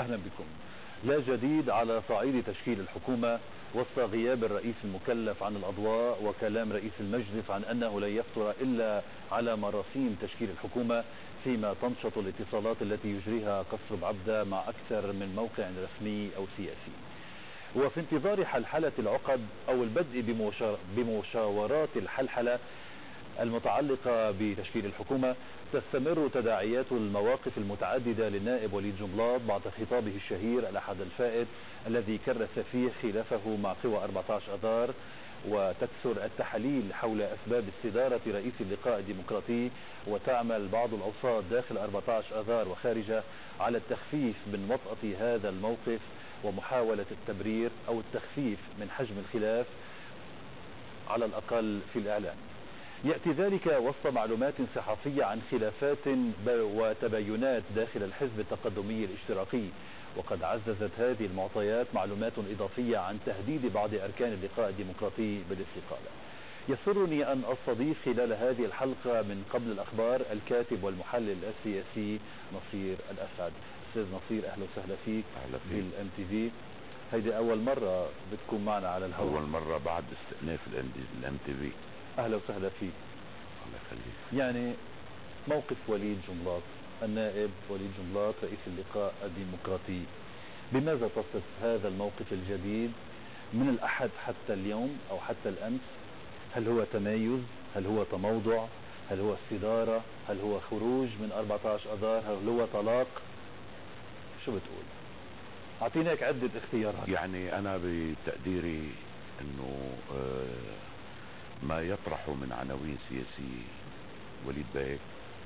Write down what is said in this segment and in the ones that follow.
أهلا بكم. لا جديد على صعيد تشكيل الحكومة وسط غياب الرئيس المكلف عن الأضواء وكلام رئيس المجلس عن أنه لن يخطر إلا على مراسيم تشكيل الحكومة، فيما تنشط الاتصالات التي يجريها قصر بعبدة مع أكثر من موقع رسمي أو سياسي. وفي انتظار حلحلة العقد أو البدء بمشاورات الحلحلة المتعلقة بتشكيل الحكومة، تستمر تداعيات المواقف المتعددة للنائب وليد جنبلاط بعد خطابه الشهير الأحد الفائت الذي كرس فيه خلافه مع قوى 14 أذار، وتكثر التحاليل حول أسباب استدارة رئيس اللقاء الديمقراطي، وتعمل بعض الأوساط داخل 14 أذار وخارجه على التخفيف من وطأة هذا الموقف ومحاولة التبرير أو التخفيف من حجم الخلاف على الأقل في الإعلام. يأتي ذلك وسط معلومات صحفية عن خلافات وتباينات داخل الحزب التقدمي الاشتراكي، وقد عززت هذه المعطيات معلومات إضافية عن تهديد بعض أركان اللقاء الديمقراطي بالاستقالة. يسرني أن أستضيف خلال هذه الحلقة من قبل الأخبار الكاتب والمحلل السياسي نصير الأسعد. أستاذ نصير، أهلا وسهلا فيك بالام تي في. هيدي أول مرة بتكون معنا على الهواء، أول مرة بعد استئناف الام تي في. أهلا وسهلا فيك. الله يخليك. يعني موقف وليد جنبلاط، النائب وليد جنبلاط رئيس اللقاء الديمقراطي، بماذا تصف هذا الموقف الجديد من الأحد حتى اليوم أو حتى الأمس؟ هل هو تمايز؟ هل هو تموضع؟ هل هو استدارة؟ هل هو خروج من 14 أذار؟ هل هو طلاق؟ شو بتقول؟ أعطينا هيك عدة اختيارات. يعني أنا بتقديري أنه ما يطرح من عناوين سياسية وليد بيك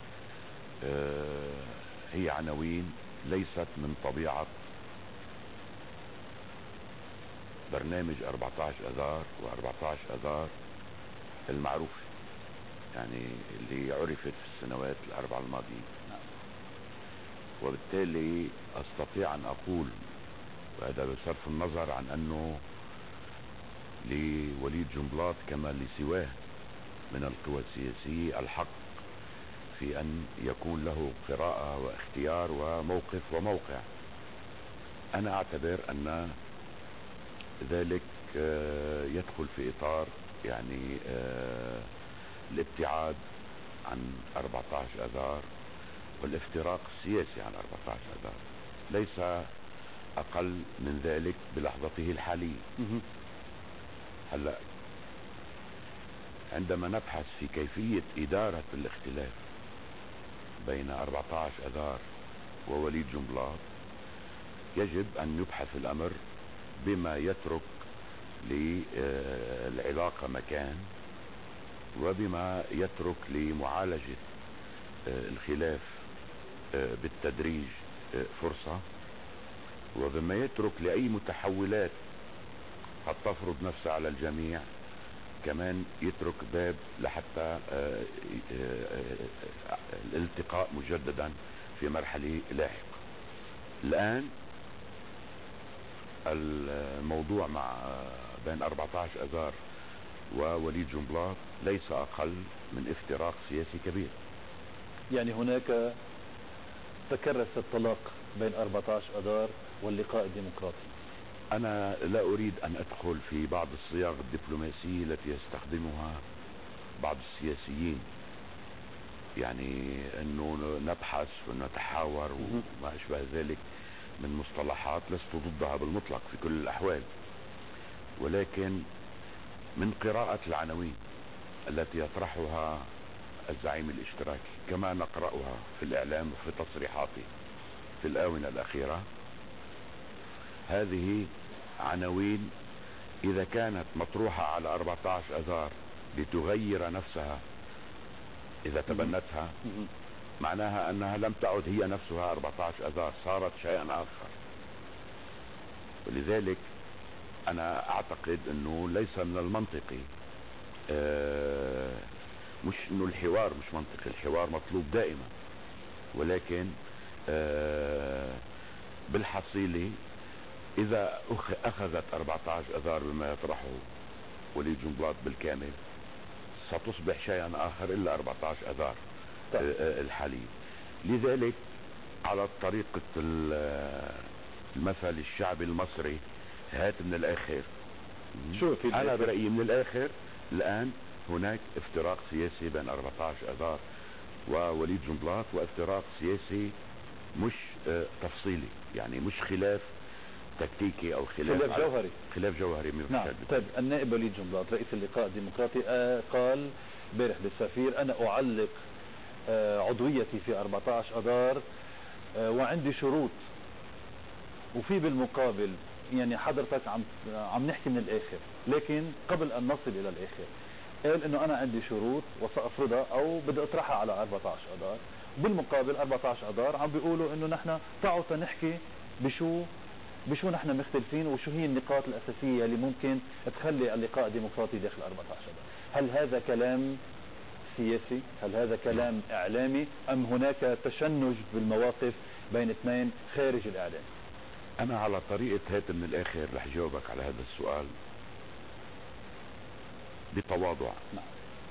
هي عناوين ليست من طبيعة برنامج 14 أذار و14 أذار المعروفة، يعني اللي عرفت في السنوات الأربع الماضية. وبالتالي أستطيع أن أقول، وهذا بصرف النظر عن أنه لوليد جنبلاط كما لسواه من القوى السياسية الحق في أن يكون له قراءة واختيار وموقف وموقع. أنا أعتبر أن ذلك يدخل في إطار يعني الابتعاد عن 14 أذار والافتراق السياسي عن 14 أذار، ليس أقل من ذلك بلحظته الحالية. هلأ عندما نبحث في كيفية إدارة الاختلاف بين 14 أذار ووليد جنبلاط، يجب أن يبحث الأمر بما يترك للعلاقة مكان، وبما يترك لمعالجة الخلاف بالتدريج فرصة، وبما يترك لأي متحولات قد تفرض نفسها على الجميع كمان يترك باب لحتى الالتقاء مجددا في مرحلة لاحقة. الآن الموضوع مع بين 14 أذار ووليد جنبلاط ليس أقل من افتراق سياسي كبير. يعني هناك تكرس الطلاق بين 14 أذار واللقاء الديمقراطي. أنا لا أريد أن أدخل في بعض الصياغ الدبلوماسية التي يستخدمها بعض السياسيين، يعني أنه نبحث ونتحاور وما أشبه ذلك من مصطلحات لست ضدها بالمطلق في كل الأحوال، ولكن من قراءة العناوين التي يطرحها الزعيم الاشتراكي كما نقرأها في الإعلام وفي تصريحاته في الآونة الأخيرة، هذه عناوين إذا كانت مطروحة على 14 أذار لتغير نفسها، إذا تبنتها معناها أنها لم تعد هي نفسها 14 أذار، صارت شيئا آخر. ولذلك أنا أعتقد أنه ليس من المنطقي، مش أنه الحوار مش منطقي، الحوار مطلوب دائما، ولكن بالحصيلة إذا أخذت 14 أذار بما يطرحه وليد جنبلاط بالكامل ستصبح شيئا آخر إلا 14 أذار الحالي. لذلك على طريقة المثل الشعبي المصري، هات من الاخر. شو في انا برأيي من الاخر الان هناك افتراق سياسي بين 14 اذار ووليد جنبلاط، وافتراق سياسي مش تفصيلي، يعني مش خلاف تكتيكي او خلاف جوهري. خلاف جوهري. نعم. طيب النائب وليد جنبلاط رئيس اللقاء الديمقراطي قال امبارح بالسفير: انا اعلق عضويتي في 14 اذار وعندي شروط. وفي بالمقابل يعني حضرتك عم نحكي من الاخر، لكن قبل ان نصل الى الاخر قال انه انا عندي شروط وسافرضها او بدي اطرحها على 14 اذار. بالمقابل 14 اذار عم بيقولوا انه نحن تعوا تنحكي بشو نحن مختلفين وشو هي النقاط الاساسيه اللي ممكن تخلي اللقاء الديمقراطي داخل 14 اذار. هل هذا كلام سياسي؟ هل هذا كلام اعلامي؟ ام هناك تشنج بالمواقف بين اثنين خارج الاعلام؟ انا على طريقة هات من الاخر رح جاوبك على هذا السؤال بتواضع. نعم.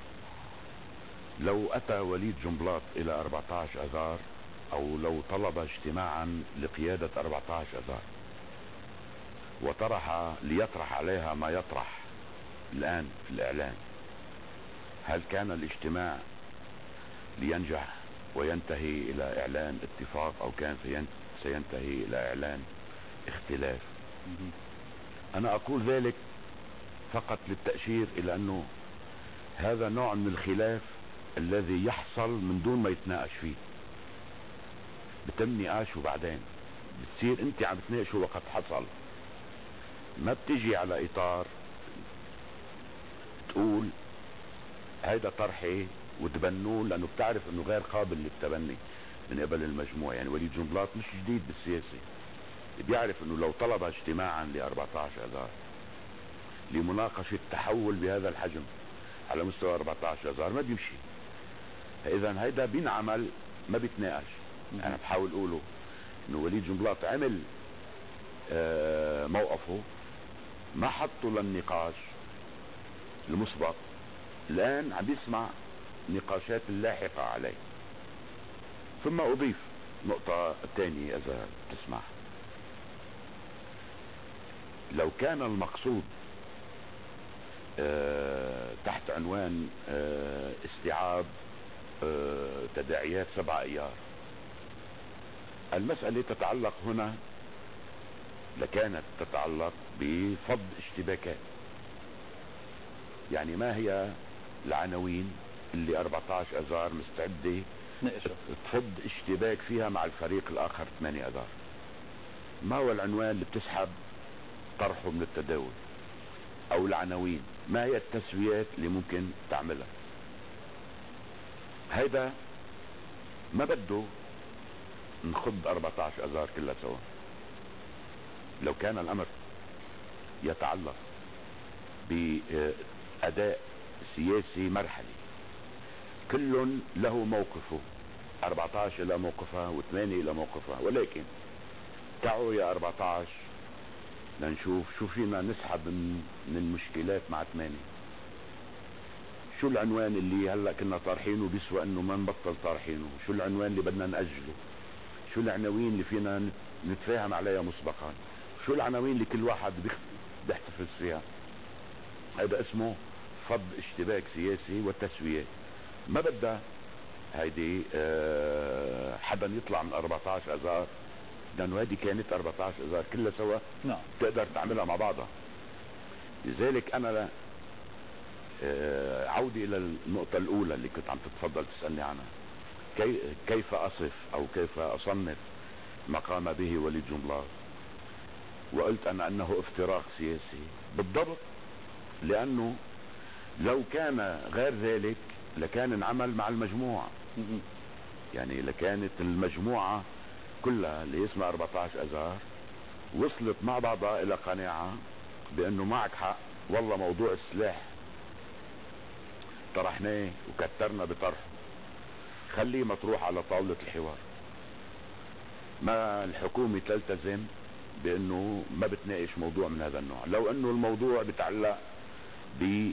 لو اتى وليد جنبلاط الى 14 اذار او لو طلب اجتماعا لقيادة 14 اذار ليطرح عليها ما يطرح الان في الاعلام، هل كان الاجتماع لينجح وينتهي الى اعلان اتفاق او كان سينتهي الى اعلان اختلاف؟ انا اقول ذلك فقط للتأشير الى انه هذا نوع من الخلاف الذي يحصل من دون ما يتناقش فيه. بتم نقاش وبعدين بتصير انت عم تناقشه وقت حصل، ما بتجي على اطار تقول هيدا طرحي وتبنوه لانه بتعرف انه غير قابل للتبني من قبل المجموع. يعني وليد جنبلاط مش جديد بالسياسة، بيعرف انه لو طلب اجتماعا ل 14 اذار لمناقشة تحول بهذا الحجم على مستوى 14 اذار ما بيمشي. اذا هيدا بينعمل ما بيتناقش. انا بحاول اقوله انه وليد جنبلاط عمل موقفه، ما حطه للنقاش المسبق، الان عم بيسمع نقاشات اللاحقة عليه. ثم اضيف نقطة تانية اذا تسمح. لو كان المقصود تحت عنوان استيعاب تداعيات 7 ايار، المسألة تتعلق هنا لكانت تتعلق بفض اشتباكات. يعني ما هي العناوين اللي 14 اذار مستعدة تفض اشتباك فيها مع الفريق الاخر 8 اذار؟ ما هو العنوان اللي بتسحب طرحه من التداول؟ او العناوين ما هي التسويات اللي ممكن تعملها؟ هيدا ما بده نخض 14 اذار كلها سوا. لو كان الامر يتعلق باداء سياسي مرحلي كل له موقفه، 14 له موقفها و8 له موقفها، ولكن تعوا يا 14 لنشوف شو فينا نسحب من المشكلات مع 8. شو العنوان اللي هلا كنا طارحينه بيسوى انه ما نبطل طارحينه؟ شو العنوان اللي بدنا نأجله؟ شو العناوين اللي فينا نتفاهم عليها مسبقا؟ شو العناوين اللي كل واحد بيحتفظ فيها؟ هذا اسمه فض اشتباك سياسي وتسوية. ما بدها هيدي حدا يطلع من 14 اذار، لانه هذه كانت 14 اذار كلها سوا. نعم. تقدر تعملها مع بعضها. لذلك انا عودي الى النقطة الاولى اللي كنت عم تتفضل تسألني عنها، كيف اصف او كيف اصنف ما قام به وليد جنبلاط. وقلت انا انه افتراق سياسي بالضبط، لانه لو كان غير ذلك لكان انعمل مع المجموعة. يعني لكانت المجموعة كلها اللي اسمها 14 اذار وصلت مع بعضها الى قناعة بانه معك حق، والله موضوع السلاح طرحناه وكترنا بطرحه، خليه مطروح على طاولة الحوار. ما الحكومة تلتزم بانه ما بتناقش موضوع من هذا النوع. لو انه الموضوع بتعلق ب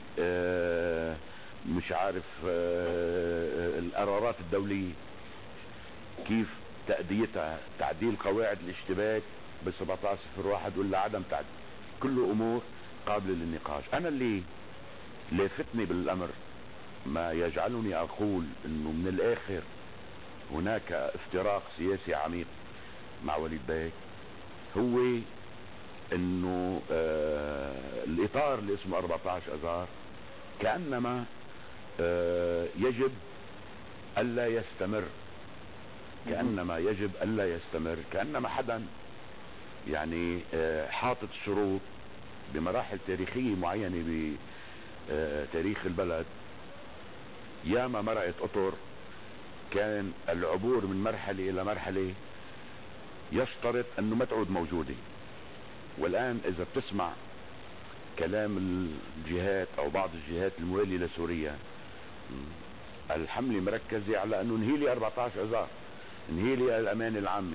مش عارف القرارات الدولية كيف تأديتها، تعديل قواعد الاشتباك ب 1701 ولا عدم تعديل، كله امور قابله للنقاش. انا اللي لافتني بالامر ما يجعلني اقول انه من الاخر هناك افتراق سياسي عميق مع وليد بيك، هو انه الاطار اللي اسمه 14 اذار كانما يجب الا يستمر، كانما يجب الا يستمر، كانما حدا يعني حاطط شروط بمراحل تاريخيه معينه بتاريخ البلد. ياما مرقت اطر كان العبور من مرحله الى مرحله يشترط انه ما تعود موجوده. والان اذا بتسمع كلام الجهات او بعض الجهات المواليه لسوريا، الحمله مركزه على انه انهي لي 14 اذار، انهي لي الامانه العامه،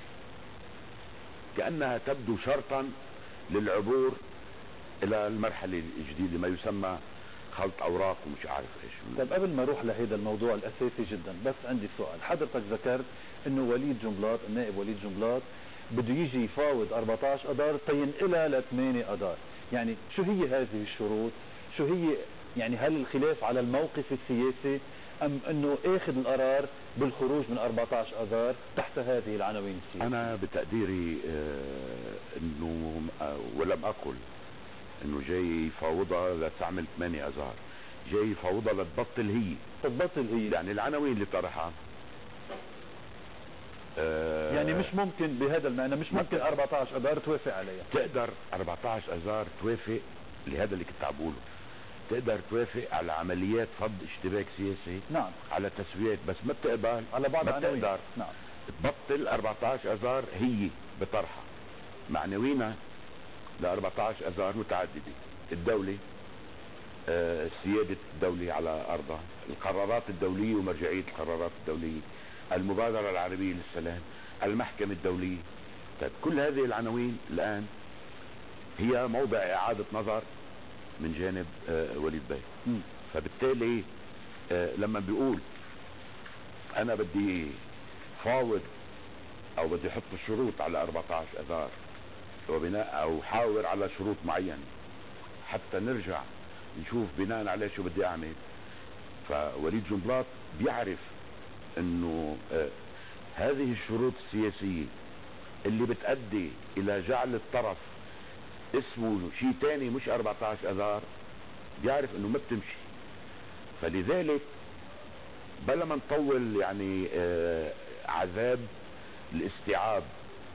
كانها تبدو شرطا للعبور الى المرحله الجديده ما يسمى خلط اوراق ومش عارف ايش. طيب قبل ما اروح لهذا الموضوع الاساسي جدا، بس عندي سؤال. حضرتك ذكرت انه وليد جنبلاط، النائب وليد جنبلاط بده يجي يفاوض 14 اذار تينقلها ل 8 اذار، يعني شو هي هذه الشروط؟ شو هي يعني هل الخلاف على الموقف السياسي ام انه اخذ القرار بالخروج من 14 اذار تحت هذه العناوين السياسية؟ انا بتقديري انه ولم اقل انه جاي يفاوضها لتعمل 8 اذار، جاي يفاوضها لتبطل هي. تبطل هي يعني العناوين اللي طرحها يعني مش ممكن بهذا المعنى، مش ممكن 14 اذار توافق عليها. تقدر 14 اذار توافق، لهذا اللي كنت عم بقوله، تقدر توافق على عمليات فض اشتباك سياسي، نعم، على تسويات، بس ما بتقبل على بعض ما العناوين. بتقدر نعم، تبطل 14 اذار هي بطرحها. معنوينا ل 14 اذار متعدده، الدوله، سيادة الدولة على أرضها، القرارات الدولية ومرجعية القرارات الدولية، المبادرة العربية للسلام، المحكمة الدولية. طيب كل هذه العناوين الآن هي موضع إعادة نظر من جانب وليد بيك. فبالتالي لما بيقول أنا بدي فاوض أو بدي أحط الشروط على 14 أذار وبناء أو حاور على شروط معينة حتى نرجع نشوف بناء عليه شو بدي اعمل، فوليد جنبلاط بيعرف انه هذه الشروط السياسية اللي بتؤدي الى جعل الطرف اسمه شيء تاني مش 14 اذار، بيعرف انه ما بتمشي. فلذلك بلا ما نطول يعني عذاب الاستيعاب،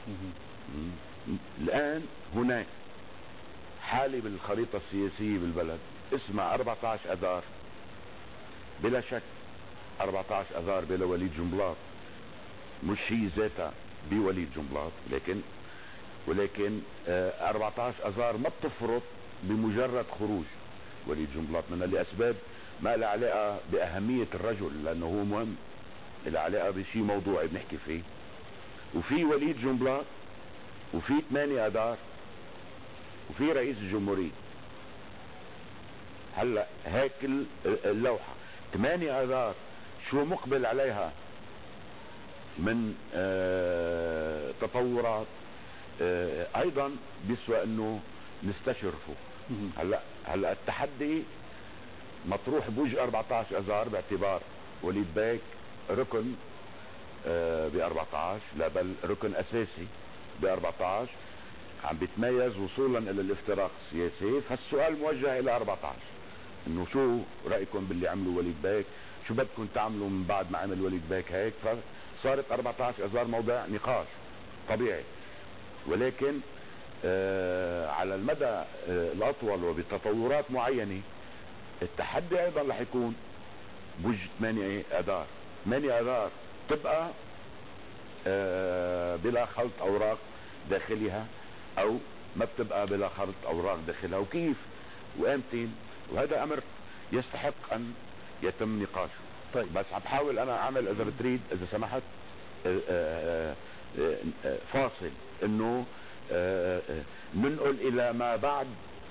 الان هناك حالة بالخريطة السياسية بالبلد اسمها 14 اذار. بلا شك 14 اذار بلا وليد جنبلاط مش هي ذاتها بوليد جنبلاط، ولكن 14 اذار ما بتفرط بمجرد خروج وليد جنبلاط منها لاسباب ما لها علاقة باهمية الرجل، لانه هو مهم، لها علاقة بشيء موضوعي بنحكي فيه. وفي وليد جنبلاط وفي 8 اذار وفي رئيس الجمهورية. هلا هيك اللوحة 8 اذار شو مقبل عليها من تطورات ايضا بيسوى انه نستشرفه. هلا التحدي مطروح بوجه 14 اذار باعتبار وليد بيك ركن ب 14، لا بل ركن اساسي ب 14 عم بيتميز وصولا الى الافتراق السياسي. فالسؤال موجه الى 14 انه شو رايكم باللي عملوا وليد بيك، شو بدكم تعملوا من بعد ما عمل وليد بيك هيك. فصارت 14 اذار موضع نقاش طبيعي، ولكن على المدى الاطول وبتطورات معينه التحدي ايضا رح يكون بوجه 8 اذار. 8 اذار تبقى بلا خلط اوراق داخلها او ما بتبقى بلا خلط اوراق داخلها، وكيف وامتين، وهذا امر يستحق ان يتم نقاشه. طيب بس عم بحاول انا اعمل اذا بتريد اذا سمحت فاصل انه ننقل الى ما بعد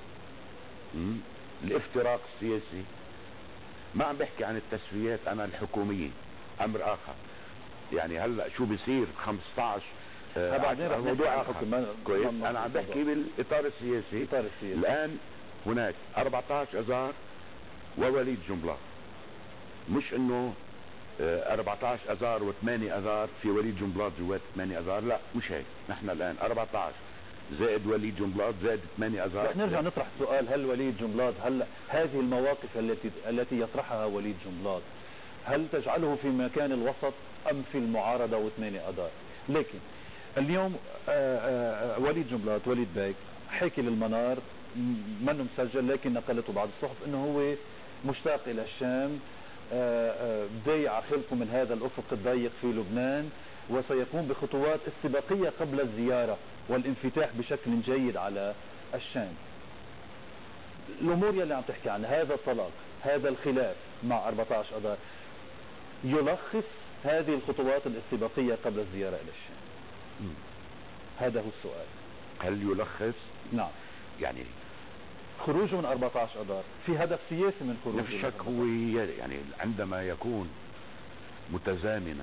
الافتراق السياسي. ما عم بحكي عن التسويات انا الحكومية، امر اخر. يعني هلا شو بيصير 15 بعدين رح موضوع اخر. كويس، انا عم بحكي بالاطار السياسي. الان هناك 14 اذار ووليد جنبلاط، مش انه 14 اذار و8 اذار في وليد جنبلاط جوات 8 اذار، لا مش هيك. نحن الان 14 زائد وليد جنبلاط زائد 8 اذار. رح نرجع نطرح سؤال، هل وليد جنبلاط، هل هذه المواقف التي يطرحها وليد جنبلاط هل تجعله في مكان الوسط ام في المعارضة و8 اذار؟ لكن اليوم وليد جنبلاط، وليد بايك حكي للمنار، منه مسجل لكن نقلته بعض الصحف، انه هو مشتاق الى الشام، ضيع خلقه من هذا الافق الضيق في لبنان، وسيقوم بخطوات استباقية قبل الزيارة والانفتاح بشكل جيد على الشام. الامور يلي عم تحكي عنها، هذا الطلاق، هذا الخلاف مع 14 اذار، يلخص هذه الخطوات الاستباقية قبل الزيارة الى الشام. هذا هو السؤال. هل يلخص؟ نعم. يعني خروجه من 14 اذار في هدف سياسي من خروجه. لا شك، هو يعني عندما يكون متزامنا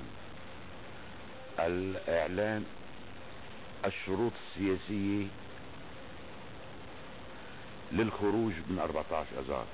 الاعلان الشروط السياسية للخروج من 14 اذار،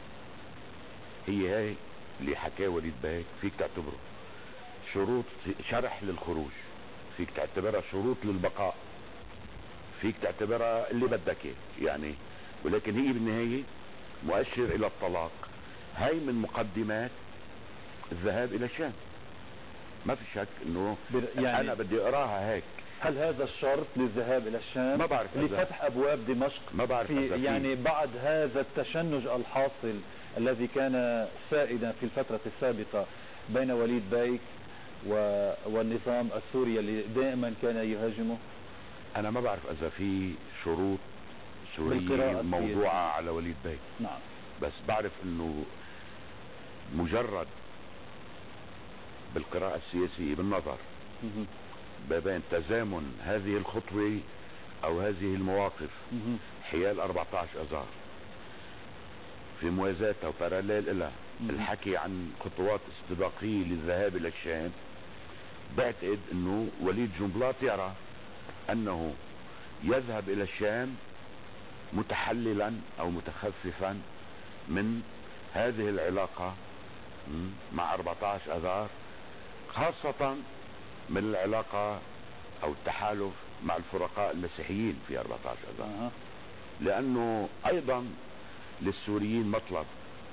هي اللي حكاه وليد بايك، فيك تعتبره شروط شرح للخروج، فيك تعتبرها شروط للبقاء، فيك تعتبرها اللي بدك يعني، ولكن هي بالنهاية مؤشر الى الطلاق. هاي من مقدمات الذهاب الى الشام، ما في شك انه يعني انا بدي اقراها هيك. هل هذا الشرط للذهاب الى الشام ما بعرف لفتح ابواب دمشق؟ ما بعرف في يعني بعد هذا التشنج الحاصل الذي كان سائدا في الفترة السابقة بين وليد بايك والنظام السوري اللي دائما كان يهاجمه؟ انا ما بعرف اذا في شروط سورية موضوعة على وليد بايك. نعم. بس بعرف انه مجرد بالقراءة السياسية بالنظر بين تزامن هذه الخطوة او هذه المواقف حيال 14 اذار في موازاتها وباراليل لها الحكي عن خطوات استباقية للذهاب الى الشام، بعتقد انه وليد جنبلاط يرى انه يذهب الى الشام متحللا او متخففا من هذه العلاقة مع 14 اذار، خاصة من العلاقة او التحالف مع الفرقاء المسيحيين في 14 اذار. لانه ايضا للسوريين مطلب،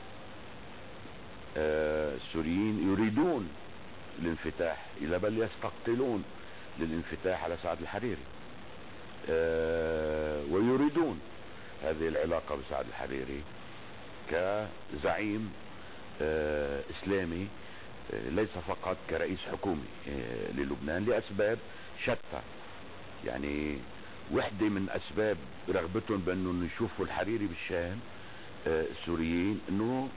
السوريين يريدون الانفتاح، الى بل يستقتلون للانفتاح على سعد الحريري، ويريدون هذه العلاقة بسعد الحريري كزعيم اسلامي، ليس فقط كرئيس حكومي للبنان، لاسباب شتى. يعني وحدة من اسباب رغبتهم بانه يشوفوا الحريري بالشام السوريين انه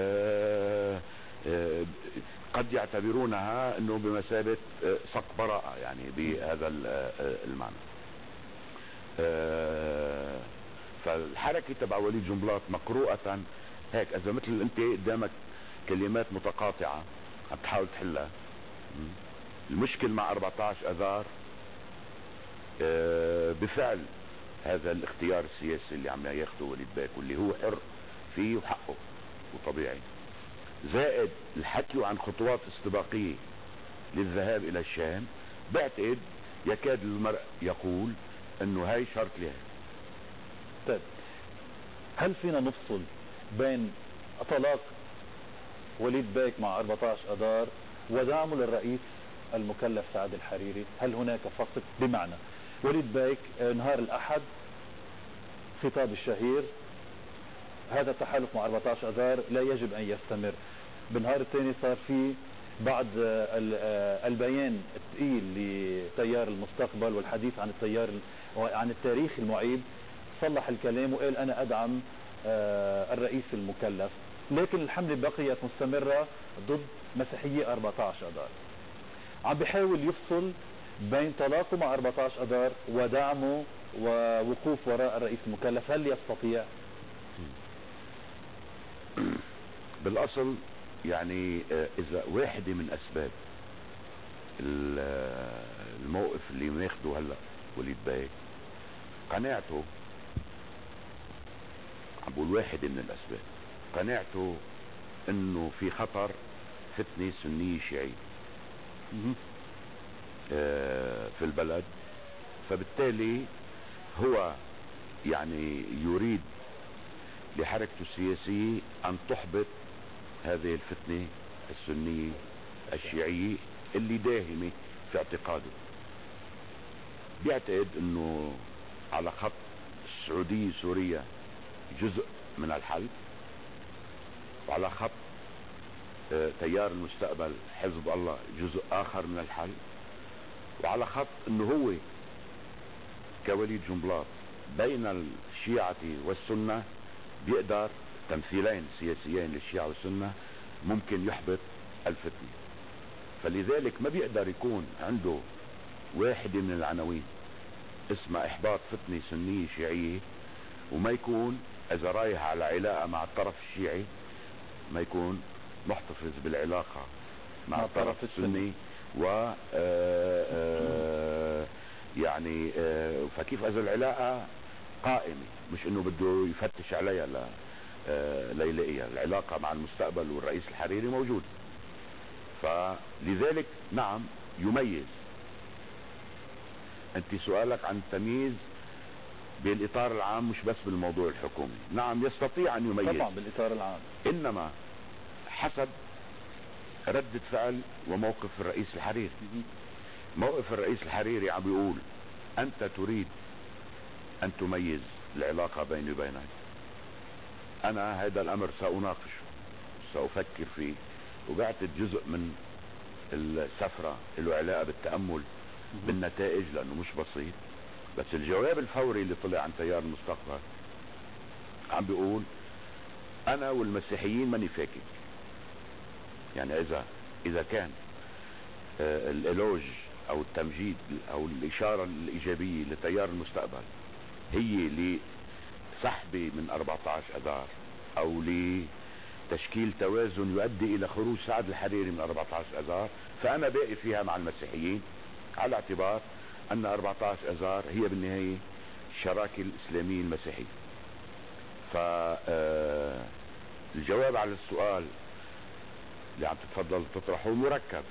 قد يعتبرونها انه بمثابة صك براءة، يعني بهذا المعنى. فالحركة تبع وليد جنبلاط مقروءة هيك، اذا مثل انت قدامك كلمات متقاطعة عم تحاول تحلها. المشكل مع 14 اذار بفعل هذا الاختيار السياسي اللي عم ياخده وليد بايك، واللي هو حر فيه وحقه وطبيعي، زائد الحكي عن خطوات استباقية للذهاب الى الشام، بعتقد يكاد المرء يقول انه هاي شرط لها. طيب، هل فينا نفصل بين طلاق وليد بايك مع 14 اذار ودعمه للرئيس المكلف سعد الحريري؟ هل هناك فصل؟ بمعنى وليد بايك نهار الاحد خطاب الشهير، هذا التحالف مع 14 اذار لا يجب ان يستمر. بالنهار الثاني صار في بعد البيان الثقيل لتيار المستقبل والحديث عن عن التاريخ المعيب، صلح الكلام وقال انا ادعم الرئيس المكلف، لكن الحملة بقيت مستمرة ضد مسيحية 14 اذار. عم بيحاول يفصل بين طلاقه مع 14 اذار ودعمه ووقوف وراء الرئيس المكلف، هل يستطيع؟ بالاصل يعني اذا واحدة من اسباب الموقف اللي ماخده هلا وليد باي قناعته، عم بقول واحد من الاسباب، قناعته انه في خطر فتنة سنية شيعية في البلد، فبالتالي هو يعني يريد لحركته السياسية ان تحبط هذه الفتنة السنية الشيعية اللي داهمة في اعتقاده. بيعتقد انه على خط السعودية سوريا جزء من الحل، وعلى خط تيار المستقبل حزب الله جزء اخر من الحل، وعلى خط انه هو كوليد جنبلاط بين الشيعة والسنة بيقدر، تمثيلين سياسيين للشيعة والسنة، ممكن يحبط الفتنة. فلذلك ما بيقدر يكون عنده واحدة من العناوين اسمها احباط فتنة سنية شيعية، وما يكون اذا رايح على علاقة مع الطرف الشيعي ما يكون محتفظ بالعلاقة مع الطرف السني. و يعني فكيف اذا العلاقة قائمة، مش انه بده يفتش عليها ليلاقيها. العلاقة مع المستقبل والرئيس الحريري موجود، فلذلك نعم يميز. انت سؤالك عن التمييز بالاطار العام مش بس بالموضوع الحكومي، نعم يستطيع ان يميز طبعا بالاطار العام، انما حسب ردة فعل وموقف الرئيس الحريري. موقف الرئيس الحريري عم بيقول انت تريد ان تميز العلاقة بيني وبينك، انا هذا الامر سأناقشه، سأفكر فيه، وبعتد جزء من السفرة له علاقة بالتأمل بالنتائج لانه مش بسيط. بس الجواب الفوري اللي طلع عن تيار المستقبل عم بيقول انا والمسيحيين ماني فاكك. يعني اذا كان الالوج او التمجيد او الاشارة الايجابية لتيار المستقبل هي لسحبه من 14 اذار او لتشكيل توازن يؤدي الى خروج سعد الحريري من 14 اذار، فانا باقي فيها مع المسيحيين على اعتبار ان 14 اذار هي بالنهاية الشراكة الاسلامية المسيحية. فالجواب على السؤال اللي عم تتفضل تطرحه مركب،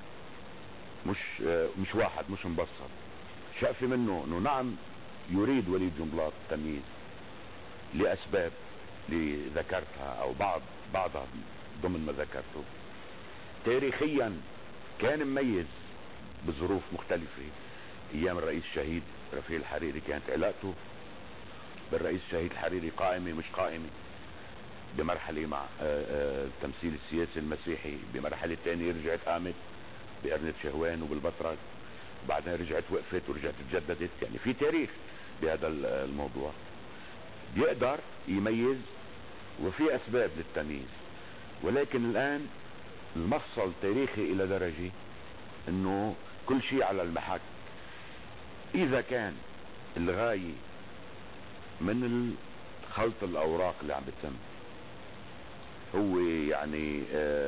مش واحد، مش مبسط. شقفة منه انه نعم يريد وليد جنبلاط التمييز لاسباب اللي ذكرتها او بعضها ضمن ما ذكرته. تاريخيا كان مميز بظروف مختلفة. ايام الرئيس الشهيد رفيق الحريري كانت علاقته بالرئيس الشهيد الحريري قائمة مش قائمة، بمرحلة مع التمثيل السياسي المسيحي، بمرحلة تانية رجعت قامت بأرنة شهوان وبالبطرك، بعدها رجعت وقفت ورجعت تجددت. يعني في تاريخ بهذا الموضوع، بيقدر يميز وفي اسباب للتمييز. ولكن الان المفصل تاريخي الى درجة انه كل شيء على المحك. اذا كان الغاية من خلط الاوراق اللي عم بتتم هو يعني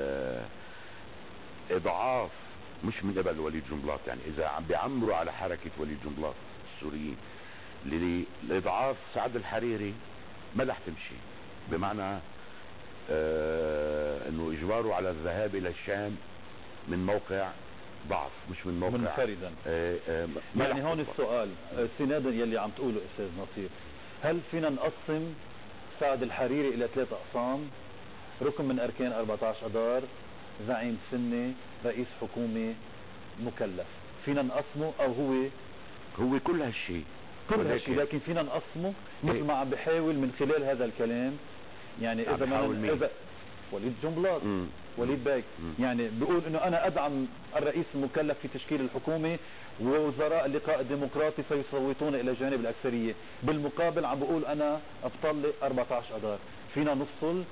اضعاف مش من قبل وليد جنبلاط، يعني اذا عم بيعمروا على حركة وليد جنبلاط السوريين لاضعاف سعد الحريري ما رح تمشي. بمعنى انه اجباره على الذهاب الى الشام من موقع ضعف مش من موقع منفردا. يعني هون السؤال استنادا يلي عم تقوله استاذ نصير، هل فينا نقسم سعد الحريري الى 3 اقسام؟ ركن من اركان 14 اذار، زعيم سني، رئيس حكومة، مكلف. فينا نقسمه او هو كل هالشيء لكن فينا نقسمه مثل ما عم بحاول من خلال هذا الكلام. يعني اذا وليد جنبلاط وليد باي يعني بيقول انه انا ادعم الرئيس المكلف في تشكيل الحكومة ووزراء اللقاء الديمقراطي فيصوتون الى جانب الاكثرية، بالمقابل عم بقول انا ابطلق 14 اذار. فينا نفصل؟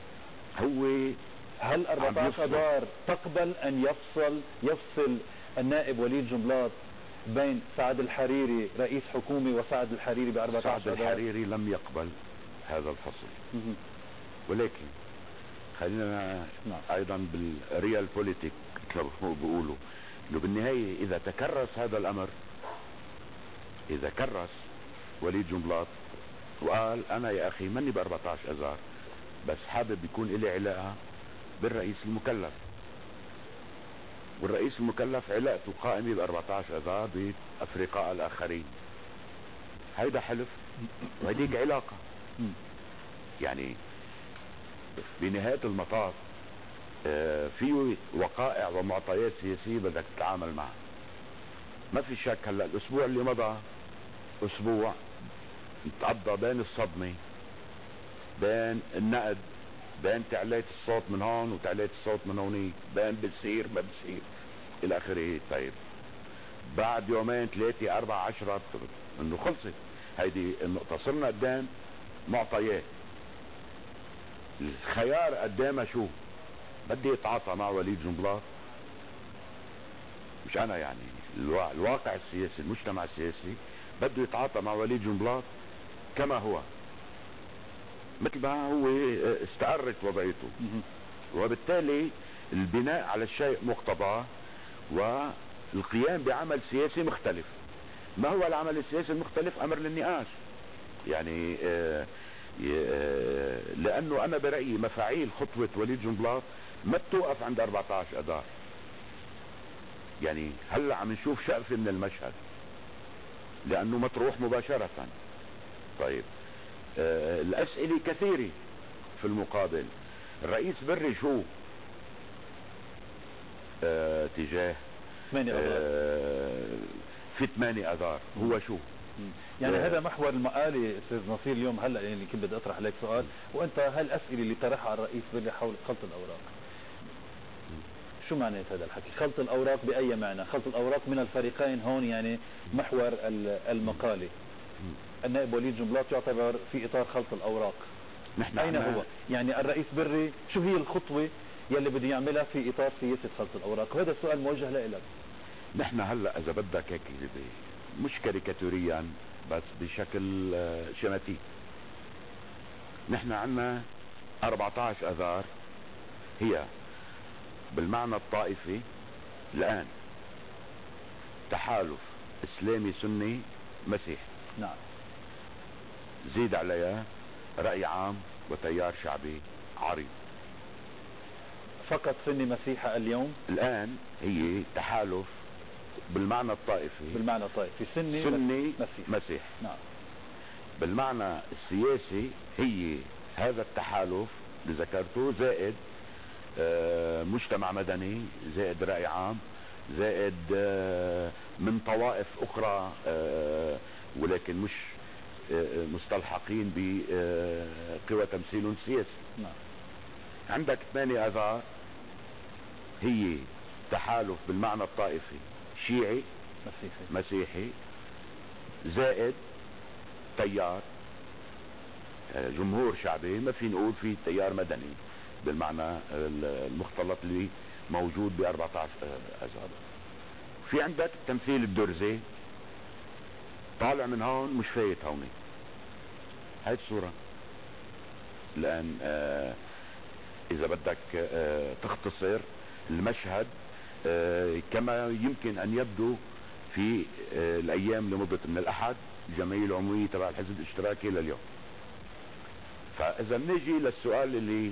هل 14 اذار تقبل ان يفصل النائب وليد جنبلاط بين سعد الحريري رئيس حكومة وسعد الحريري ب 14 اذار؟ سعد الحريري لم يقبل هذا الفصل. ولكن خلينا ايضا بالريال بوليتيك كما بيقولوا، انه بالنهاية اذا تكرس هذا الامر، اذا كرس وليد جنبلاط وقال انا يا اخي مني ب 14 اذار، بس حابب يكون لي علاقة بالرئيس المكلف، والرئيس المكلف علاقته قائمة ب 14 اذار بافرقاء الاخرين، هيدا حلف وهيديك علاقة. يعني بنهاية المطاف في وقائع ومعطيات سياسية بدك تتعامل معها. ما في شك هلا الاسبوع اللي مضى اسبوع تقضى بين الصدمة، بين النقد، بين تعلية الصوت من هون وتعلية الصوت من هونيك، بين بتصير ما بتصير الى اخره. طيب بعد يومين 3 4 10 انه خلصت هيدي النقطة، صرنا قدام معطيات. الخيار قدامها شو؟ بدي يتعاطى مع وليد جنبلاط، مش انا يعني الواقع السياسي، المجتمع السياسي بده يتعاطى مع وليد جنبلاط كما هو، مثل ما هو استقرت وضعيته، وبالتالي البناء على الشيء مقتضاه والقيام بعمل سياسي مختلف. ما هو العمل السياسي المختلف؟ امر للنقاش يعني. لانه انا برأيي مفاعيل خطوة وليد جنبلاط ما بتوقف عند 14 اذار. يعني هلا عم نشوف شقفة من المشهد لانه مطروح مباشرة. طيب الاسئلة كثيرة في المقابل. الرئيس بري شو تجاه 8 اذار في 8 اذار هو شو؟ يعني هذا محور المقالة استاذ نصير اليوم. هلا يعني كنت بدي اطرح عليك سؤال، وانت هالاسئله اللي طرحها على الرئيس بري حول خلط الاوراق، شو معنى هذا الحكي؟ خلط الاوراق باي معنى؟ خلط الاوراق من الفريقين هون يعني محور المقاله. النائب وليد جنبلاط يعتبر في اطار خلط الاوراق، اين هو؟ يعني الرئيس بري شو هي الخطوه يلي بده يعملها في اطار سياسه خلط الاوراق؟ وهذا السؤال موجه لك. نحن هلا اذا بدك هيك مش كاريكاتوريا بس بشكل شماتي، نحن عنا 14 اذار هي بالمعنى الطائفي الان تحالف اسلامي سني مسيحي. نعم. زيد عليها رأي عام وتيار شعبي عريض. فقط سني مسيحي اليوم الان هي تحالف بالمعنى الطائفي، بالمعنى الطائفي سني مسيحي. نعم. بالمعنى السياسي هي هذا التحالف اللي ذكرته زائد مجتمع مدني، زائد رأي عام، زائد من طوائف اخرى ولكن مش مستلحقين بقوى تمثيل سياسي. نعم. عندك 8 اذار هي تحالف بالمعنى الطائفي شيعي مسيحي زائد تيار جمهور شعبي، ما في نقول في تيار مدني بالمعنى المختلط اللي موجود ب 14 اذار. في عندك التمثيل الدرزي طالع من هون مش فايت هون. هاي الصورة الان اذا بدك تختصر المشهد كما يمكن ان يبدو في الايام اللي مضت من الاحد الجمعية العمومية تبع الحزب الاشتراكي لليوم. فاذا بنيجي للسؤال اللي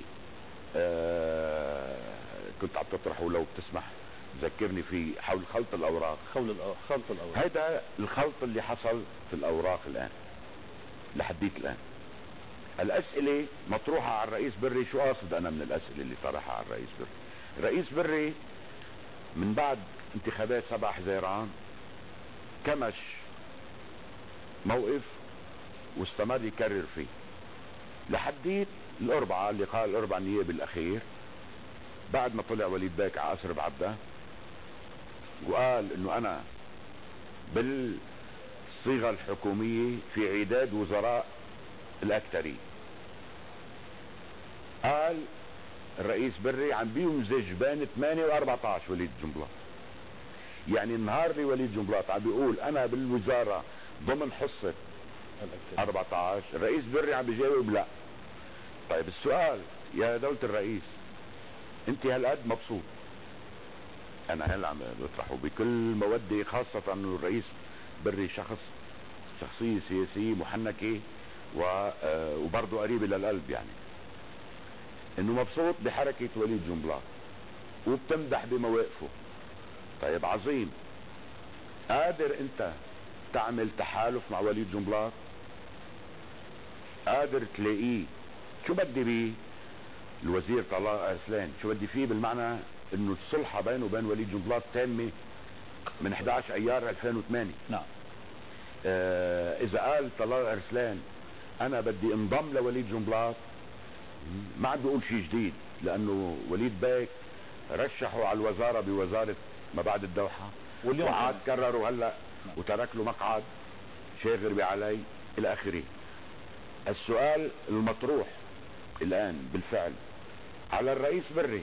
كنت عم تطرحه لو بتسمح ذكرني فيه حول خلط الاوراق. خلط الاوراق هذا الخلط اللي حصل في الاوراق الان لحديت الان. الاسئلة مطروحة على الرئيس بري. شو قاصد انا من الاسئلة اللي طرحها على الرئيس بري؟ الرئيس بري من بعد انتخابات 7 حزيران كمش موقف واستمر يكرر فيه لحديت الاربعاء، اللقاء الاربعاء النيابي الاخير بعد ما طلع وليد باك على قصر بعبده وقال انه انا بالصيغة الحكومية في عداد وزراء الاكثرية. قال الرئيس بري عم بيمزج بين 8 و14 وليد جنبلاط. يعني النهار اللي وليد جنبلاط عم بيقول انا بالوزارة ضمن حصة 14، الرئيس بري عم بيجاوب لا. طيب السؤال يا دولة الرئيس، انت هالقد مبسوط انا هلا عم بطرحه بكل مودة، خاصة انه الرئيس بري شخصية سياسية محنكة وبرضه قريبة للقلب، يعني انه مبسوط بحركة وليد جنبلاط وبتمدح بمواقفه. طيب عظيم، قادر انت تعمل تحالف مع وليد جنبلاط؟ قادر تلاقيه؟ شو بدي بيه الوزير طلال ارسلان؟ شو بدي فيه بالمعنى انه الصلحة بينه وبين وليد جنبلاط تامة من 11 ايار 2008. نعم. اذا قال طلال ارسلان انا بدي انضم لوليد جنبلاط، ما عم بيقول شيء جديد، لانه وليد بيك رشحوا على الوزارة بوزارة ما بعد الدوحة، واليوم وعاد كرروا هلا وترك له مقعد شاغر بعلي الى اخره. السؤال المطروح الان بالفعل على الرئيس بري،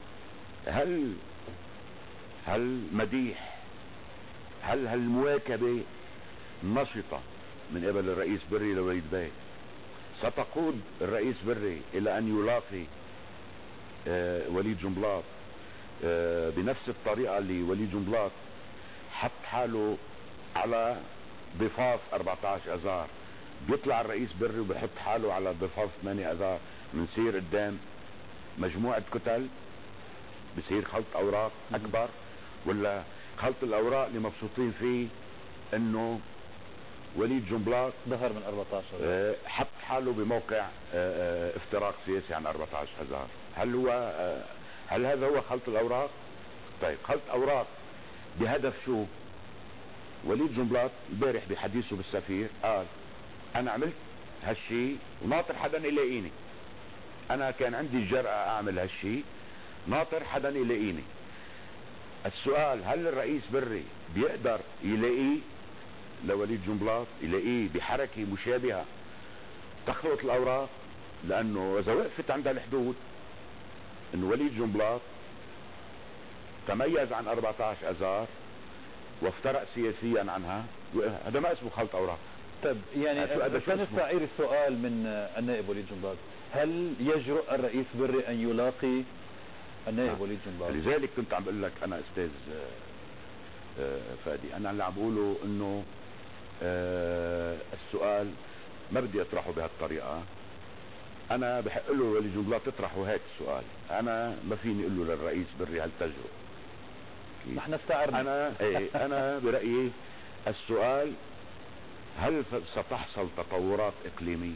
هل مديح، هل هالمواكبة النشطة من قبل الرئيس بري لوليد بيك ستقود الرئيس بري الى ان يلاقي وليد جنبلاط بنفس الطريقة اللي وليد جنبلاط حط حاله على ضفاف 14 اذار؟ بيطلع الرئيس بري وبيحط حاله على ضفاف 8 اذار، بنصير قدام مجموعة كتل، بصير خلط اوراق اكبر، ولا خلط الاوراق اللي مبسوطين فيه انه وليد جنبلاط ظهر من 14 حط حاله بموقع افتراق سياسي عن 14 اذار؟ هل هذا هو خلط الاوراق؟ طيب خلط اوراق بهدف شو؟ وليد جنبلاط امبارح بحديثه بالسفير قال انا عملت هالشي وناطر حدا يلاقيني، انا كان عندي الجرأة اعمل هالشي، ناطر حدا يلاقيني. السؤال هل الرئيس بري بيقدر يلاقيه لوليد جنبلاط، يلاقيه بحركة مشابهة تخلط الاوراق؟ لانه اذا وقفت عند الحدود انه وليد جنبلاط تميز عن 14 اذار وافترق سياسيا عنها، هذا ما اسمه خلط اوراق. طيب يعني سنستعير السؤال من النائب وليد جنبلاط، هل يجرؤ الرئيس بري ان يلاقي النائب وليد جنبلاط؟ لذلك كنت عم بقول لك انا استاذ فادي، انا اللي عم بقوله انه السؤال ما بدي اطرحه بهالطريقة. انا بحق له وليد جنبلاط تطرحوا هيك السؤال، انا ما فيني اقول له للرئيس بري هل تجرؤ. نحن استعرنا. انا برأيي السؤال هل ستحصل تطورات اقليمية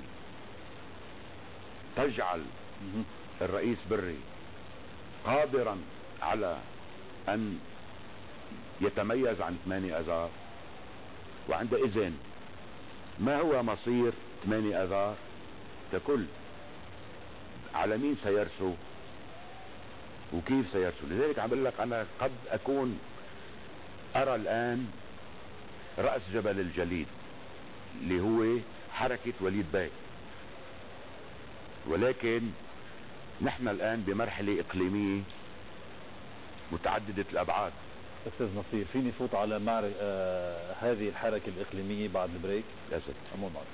تجعل الرئيس بري قادرا على ان يتميز عن 8 اذار؟ وعندئذ ما هو مصير 8 اذار ككل؟ على مين سيرسو وكيف سيرسو؟ لذلك عم بقول لك انا قد اكون ارى الان رأس جبل الجليد اللي هو حركة وليد بيك، ولكن نحن الان بمرحلة اقليمية متعددة الابعاد. استاذ نصير، فيني فوت على هذه الحركة الاقليمية بعد البريك؟ يا سيدي. أمور معك.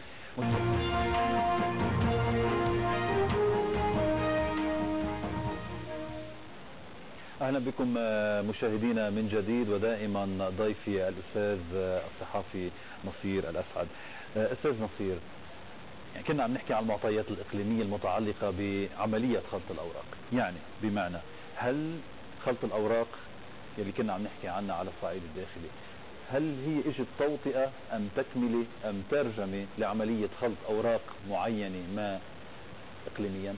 اهلا بكم مشاهدينا من جديد، ودائما ضيفي الاستاذ الصحافي نصير الاسعد. استاذ نصير، يعني كنا عم نحكي عن المعطيات الاقليميه المتعلقه بعمليه خلط الاوراق، يعني بمعنى هل خلط الاوراق يلي كنا عم نحكي عنها على الصعيد الداخلي، هل هي اجت توطئه ام تكمله ام ترجمه لعمليه خلط اوراق معينه ما اقليميا؟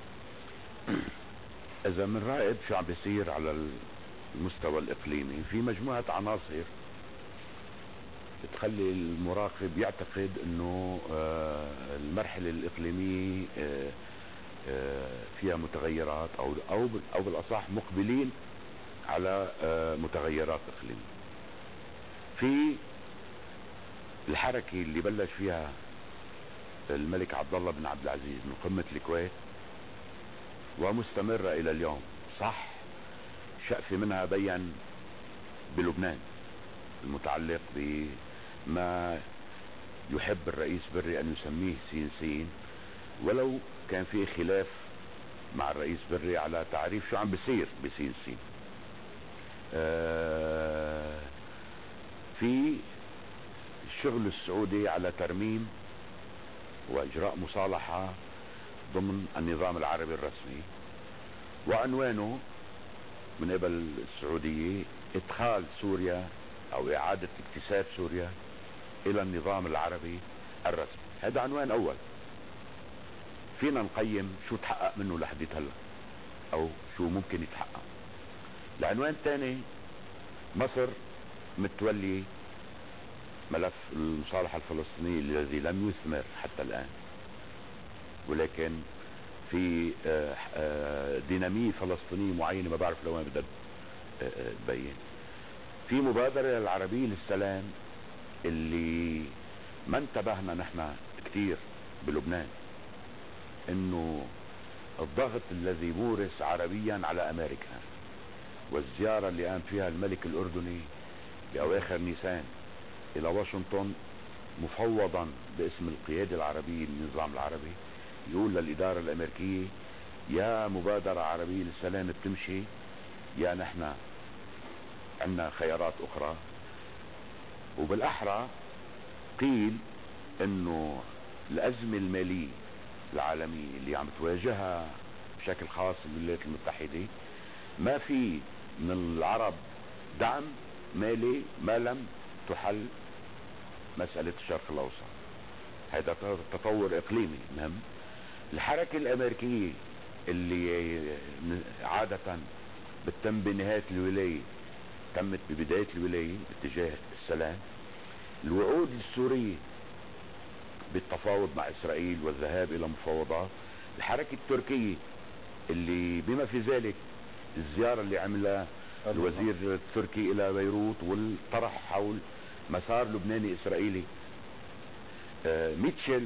اذا بنراقب شو عم بيصير على المستوى الاقليمي، في مجموعة عناصر بتخلي المراقب يعتقد انه المرحلة الاقليمية فيها متغيرات او بالاصح مقبلين على متغيرات اقليمية. في الحركة اللي بلش فيها الملك عبد الله بن عبد العزيز من قمة الكويت ومستمرة الى اليوم، صح شقفة منها بين بلبنان المتعلق بما يحب الرئيس بري ان يسميه سين سين، ولو كان في خلاف مع الرئيس بري على تعريف شو عم بيصير بسين سين. في الشغل السعودي على ترميم واجراء مصالحة ضمن النظام العربي الرسمي، وعنوانه من قبل السعودية ادخال سوريا او اعادة اكتساب سوريا الى النظام العربي الرسمي. هذا عنوان اول، فينا نقيم شو تحقق منه لحد هلا او شو ممكن يتحقق. العنوان الثاني، مصر متولي ملف المصالحة الفلسطينية الذي لم يثمر حتى الآن، ولكن في دينامية فلسطينية معينة ما بعرف لوين بدها تبين. في مبادرة العربية للسلام اللي ما انتبهنا نحن كتير بلبنان، انه الضغط الذي مورس عربيا على امريكا والزيارة اللي قام فيها الملك الاردني باواخر نيسان الى واشنطن مفوضا باسم القيادة العربية للنظام العربي، يقول للإدارة الأمريكية يا مبادرة عربية للسلام بتمشي، يا نحن عندنا خيارات أخرى. وبالأحرى قيل إنه الأزمة المالية العالمية اللي عم تواجهها بشكل خاص الولايات المتحدة، ما في من العرب دعم مالي ما لم تحل مسألة الشرق الأوسط. هذا تطور إقليمي مهم. الحركة الأمريكية اللي عادة بتتم بنهاية الولاية تمت ببداية الولاية باتجاه السلام. الوعود السورية بالتفاوض مع إسرائيل والذهاب إلى مفاوضات. الحركة التركية اللي بما في ذلك الزيارة اللي عملها الوزير التركي إلى بيروت والطرح حول مسار لبناني إسرائيلي. ميتشل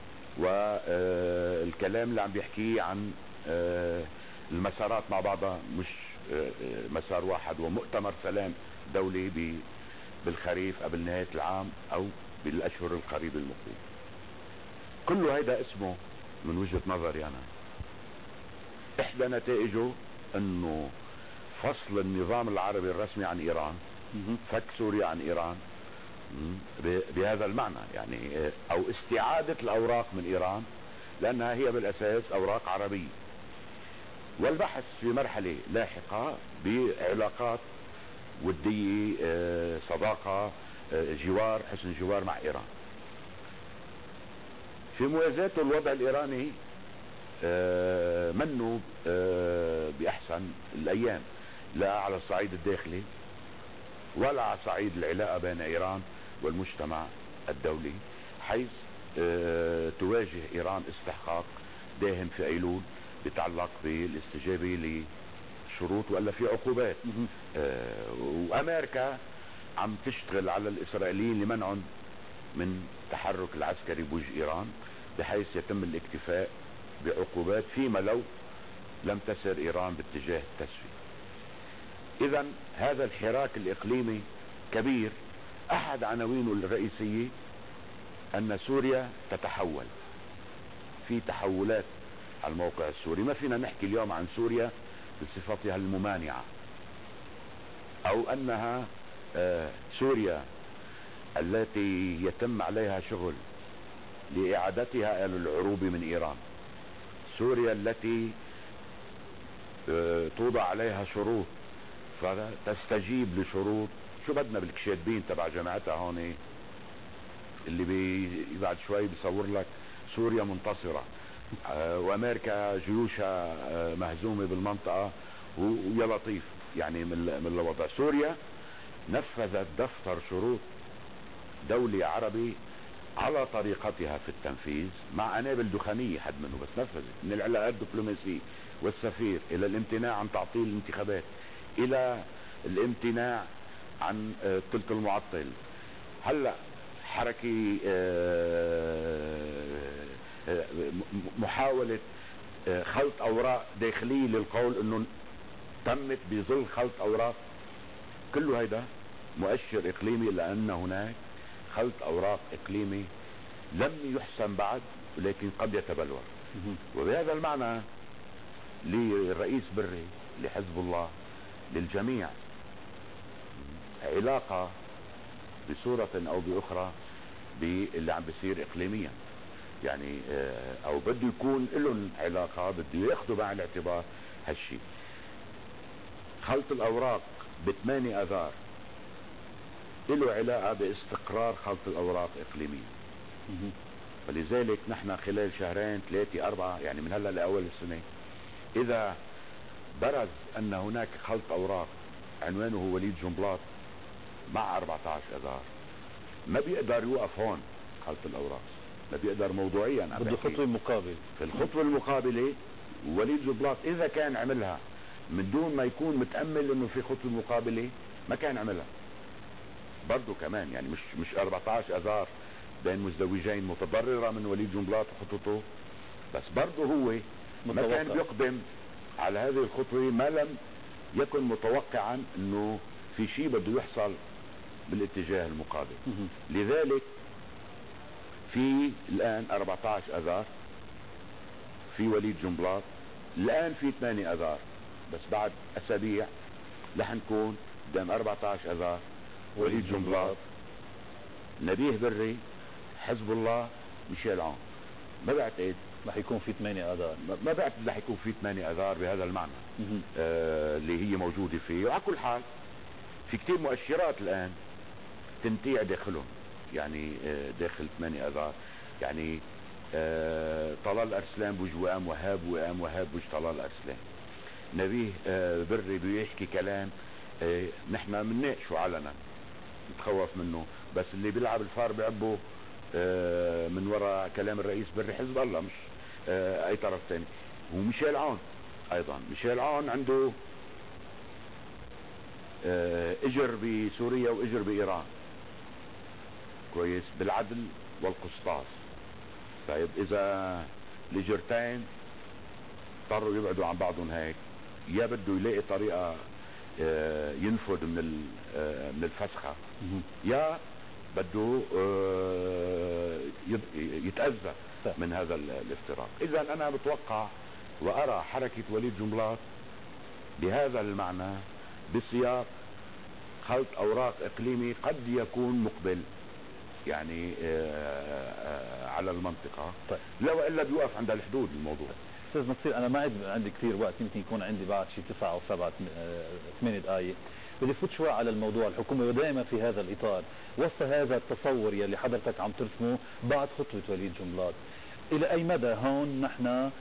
والكلام اللي عم بيحكيه عن المسارات مع بعضها مش مسار واحد، ومؤتمر سلام دولي بالخريف قبل نهاية العام او بالاشهر القريبة المقبلة. كل هيدا اسمه من وجهة نظري انا احدى نتائجه انه فصل النظام العربي الرسمي عن ايران، فك سوريا عن ايران بهذا المعنى، يعني او استعادة الاوراق من ايران لانها هي بالاساس اوراق عربية، والبحث في مرحلة لاحقة بعلاقات ودية صداقة جوار حسن جوار مع ايران. في موازاته الوضع الايراني منه باحسن الايام، لا على الصعيد الداخلي ولا على صعيد العلاقة بين ايران والمجتمع الدولي، حيث تواجه ايران استحقاق داهم في ايلول بيتعلق بالاستجابة لشروط ولا في عقوبات. وامريكا عم تشتغل على الاسرائيليين لمنعهم من التحرك العسكري بوجه ايران بحيث يتم الاكتفاء بعقوبات فيما لو لم تسر ايران باتجاه التسوية. اذا هذا الحراك الاقليمي كبير، احد عناوينه الرئيسية ان سوريا تتحول، في تحولات على الموقع السوري. ما فينا نحكي اليوم عن سوريا بصفتها الممانعة او انها سوريا التي يتم عليها شغل لاعادتها الى العروبة من ايران، سوريا التي توضع عليها شروط فتستجيب لشروط. شو بدنا بالكشاتبين تبع جماعتها هون اللي بعد شوي بيصور لك سوريا منتصرة وامريكا جيوشها مهزومة بالمنطقة ويا لطيف، يعني من الوضع. سوريا نفذت دفتر شروط دولي عربي على طريقتها في التنفيذ مع انابل دخانية حد منه، بس نفذت من العلاقات الدبلوماسية والسفير الى الامتناع عن تعطيل الانتخابات الى الامتناع عن الثلث المعطل. هلا حركة محاولة خلط اوراق داخلية للقول انه تمت بظل خلط اوراق، كل هيدا مؤشر اقليمي لان هناك خلط اوراق اقليمي لم يحسن بعد ولكن قد يتبلور. وبهذا المعنى للرئيس بري، لحزب الله، للجميع علاقة بصورة او باخرى باللي عم بيصير اقليميا، يعني او بده يكون لهم علاقة، بده ياخذوا بعين الاعتبار هالشيء. خلط الاوراق ب8 اذار له علاقة باستقرار خلط الاوراق اقليميا. فلذلك نحن خلال شهرين 3 4 يعني من هلا لاول السنة اذا برز ان هناك خلط اوراق عنوانه هو وليد جنبلاط مع 14 اذار، ما بيقدر يوقف هون خلط الاوراق، ما بيقدر موضوعيا. بده خطوة مقابل. في الخطوة المقابلة وليد جنبلاط اذا كان عملها من دون ما يكون متأمل انه في خطوة مقابلة ما كان عملها برضو كمان، يعني مش 14 اذار بين مزدوجين متضررة من وليد جنبلاط وخطوته، بس برضو هو ما كان بيقدم على هذه الخطوة ما لم يكن متوقعا انه في شيء بده يحصل بالاتجاه المقابل. لذلك في الان 14 اذار في وليد جنبلاط، الان في 8 اذار، بس بعد اسابيع رح نكون قدام 14 اذار وليد جنبلاط، نبيه بري، حزب الله، ميشيل عون. ما بعتقد رح يكون في 8 اذار، ما بعتقد رح يكون في 8 اذار بهذا المعنى اللي هي موجودة فيه. وعلى كل حال في كتير مؤشرات الان تنتيع داخلهم، يعني داخل 8 اذار، يعني طلال ارسلان بوجه وقام وهاب، وقام وهاب بوجه طلال ارسلان. نبيه بري بيحكي كلام نحن منناقشه علنا نتخوف منه، بس اللي بيلعب الفار بيعبه من وراء كلام الرئيس بري حزب الله، مش اي طرف ثاني. وميشيل عون ايضا، ميشيل عون عنده اجر بسوريا واجر بايران، كويس، بالعدل والقسطاس. طيب اذا الاجرتين اضطروا يبعدوا عن بعضهم هيك، يا بده يلاقي طريقة ينفذ من الفسخة، يا بده يتأذى من هذا الافتراق. اذا انا بتوقع وارى حركة وليد جنبلاط بهذا المعنى بسياق خلط اوراق اقليمي قد يكون مقبل يعني على المنطقة. طيب. لو الا بيوقف عند الحدود الموضوع. استاذ نصير، انا ما عندي كثير وقت، يمكن يكون عندي بعد شيء 9 أو 7 8 دقائق، بدي فوت شوي على الموضوع الحكومي، ودائما في هذا الاطار وسط هذا التصور يلي حضرتك عم ترسمه بعد خطوة وليد جنبلاط، الى اي مدى هون نحن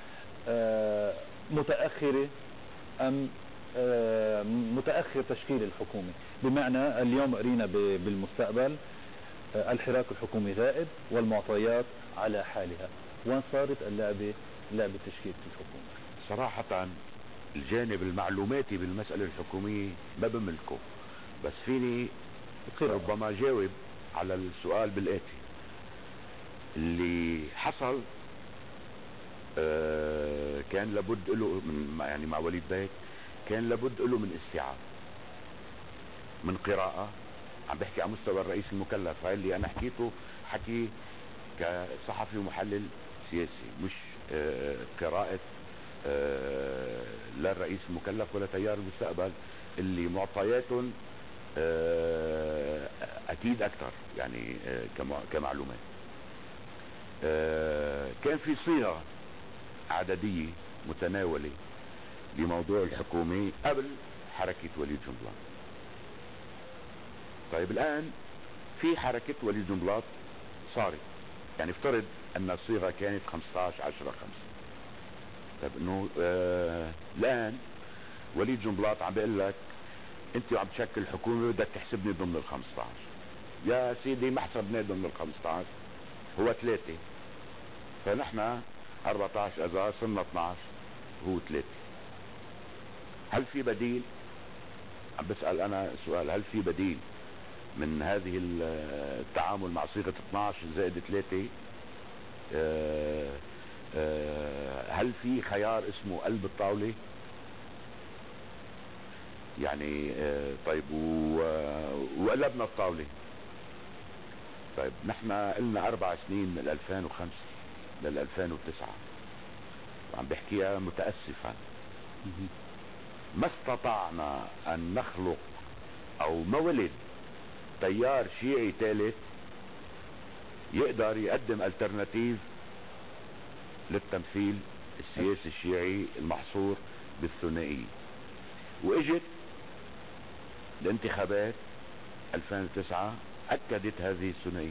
متأخرة ام متأخر تشكيل الحكومة؟ بمعنى اليوم قرينا بالمستقبل الحراك الحكومي غائب والمعطيات على حالها، وين صارت لعبة تشكيل الحكومة؟ صراحة الجانب المعلوماتي بالمسألة الحكومية ما بملكه، بس فيني ربما جاوب على السؤال بالآتي. اللي حصل كان لابد له من، يعني مع وليد بيك كان لابد له من استيعاب، من قراءة. عم بحكي على مستوى الرئيس المكلف، هاي اللي انا حكيته حكي كصحفي ومحلل سياسي، مش قراءة لا الرئيس المكلف ولا تيار المستقبل اللي معطياتهم اكيد اكثر، يعني كمعلومات. كان في صيغة عددية متناولة لموضوع الحكومي قبل حركة وليد جنبلاط. طيب الان في حركة وليد جنبلاط صارت، يعني افترض ان الصيغة كانت 15/10/5. طيب انه الان وليد جنبلاط عم بيقول لك انت عم تشكل حكومة بدك تحسبني ضمن ال 15. يا سيدي ما حسبناه ضمن ال 15، هو 3، فنحن 14 اذار صرنا 12، هو 3. هل في بديل؟ عم بسأل انا سؤال، هل في بديل من هذه التعامل مع صيغة 12+3؟ هل في خيار اسمه قلب الطاولة؟ يعني طيب وقلبنا الطاولة. طيب نحن قلنا 4 سنين من 2005 لل 2009، وعم بحكيها متأسفا، ما استطعنا ان نخلق او ما ولد تيار شيعي ثالث يقدر يقدم الترناتيف للتمثيل السياسي الشيعي المحصور بالثنائية. واجت الانتخابات 2009 اكدت هذه الثنائية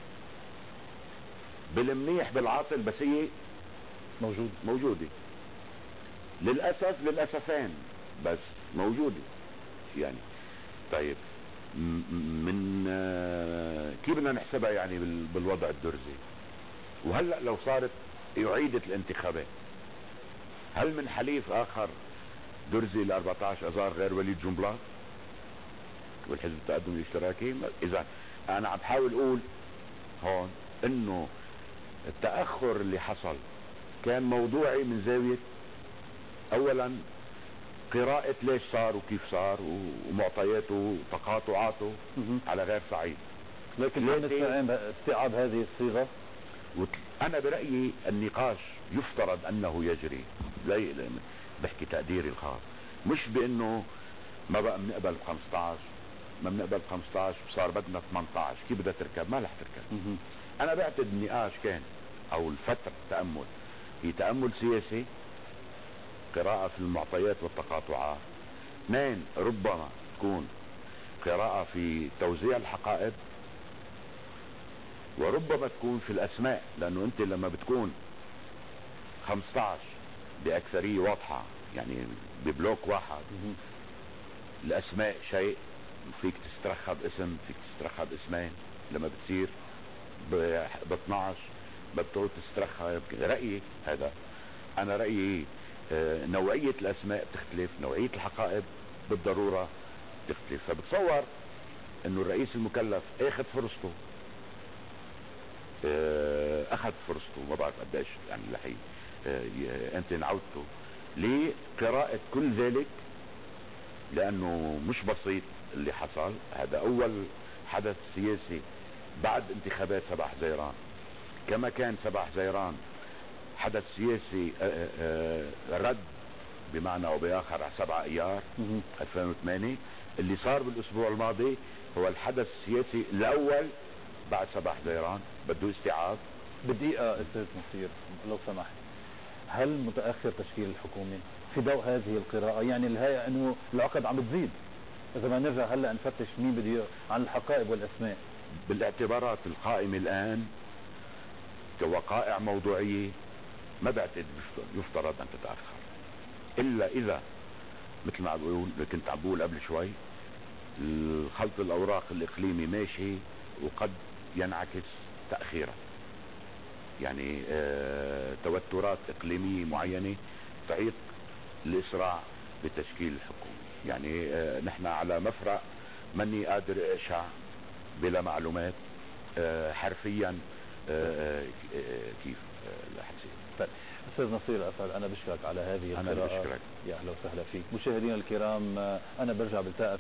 بالمنيح بالعاطل، بس هي موجودة للأسف، للأسفين، بس موجودة يعني. طيب من كيف بدنا نحسبها يعني بالوضع الدرزي؟ وهلأ لو صارت يعيدت الانتخابات، هل من حليف آخر درزي ال 14 أذار غير وليد جنبلاط والحزب التقدم الاشتراكي؟ إذا أنا عم بحاول أقول هون إنه التأخر اللي حصل كان موضوعي من زاوية اولا قراءة ليش صار وكيف صار ومعطياته وتقاطعاته على غير صعيد. لكن هل استيعاب هذه الصيغة؟ انا برأيي النقاش يفترض انه يجري، بحكي تقديري الخاص، مش بانه ما بقى بنقبل 15، ما بنقبل 15 صار بدنا 18، كيف بدها تركب؟ ما رح تركب. انا بعتقد النقاش كان او الفترة التأمل هي تأمل سياسي، قراءة في المعطيات والتقاطعات. اثنين، ربما تكون قراءة في توزيع الحقائب، وربما تكون في الاسماء، لانه انت لما بتكون 15 باكثرية واضحة يعني ببلوك واحد، الاسماء شيء، فيك تسترخى باسم، فيك تسترخى باسمين. لما بتصير ب 12 بتقول تسترخى. رأيي هذا، انا رأيي نوعية الاسماء بتختلف، نوعية الحقائب بالضرورة بتختلف. فبتصور انه الرئيس المكلف اخذ فرصته، ما بعرف قديش يعني لحي امتى عودته لقراءة كل ذلك، لانه مش بسيط اللي حصل. هذا اول حدث سياسي بعد انتخابات 7 حزيران، كما كان 7 حزيران حدث سياسي رد بمعنى او باخر على 7 ايار 2008. اللي صار بالاسبوع الماضي هو الحدث السياسي الاول بعد 7 حزيران، بده استيعاب. بدقيقة استاذ نصير لو سمحت، هل متأخر تشكيل الحكومة في ضوء هذه القراءة؟ يعني الهيئة انه العقد عم بتزيد، اذا ما نرجع هلا نفتش مين بده عن الحقائب والاسماء. بالاعتبارات القائمة الان كوقائع موضوعية ما بعتقد يفترض ان تتأخر، الا اذا مثل ما كنت عم بقول قبل شوي، الخلط الاوراق الاقليمي ماشي وقد ينعكس تأخيرا، يعني توترات اقليمية معينة تعيق الاسراع بتشكيل الحكومة. يعني نحن على مفرق ماني قادر اشع بلا معلومات حرفيا كيف رح يصير. طيب استاذ نصير اسعد، انا بشكرك على هذه القراءة. انا بشكرك، يا اهلا وسهلا فيك. مشاهدينا الكرام، انا برجع بلتقى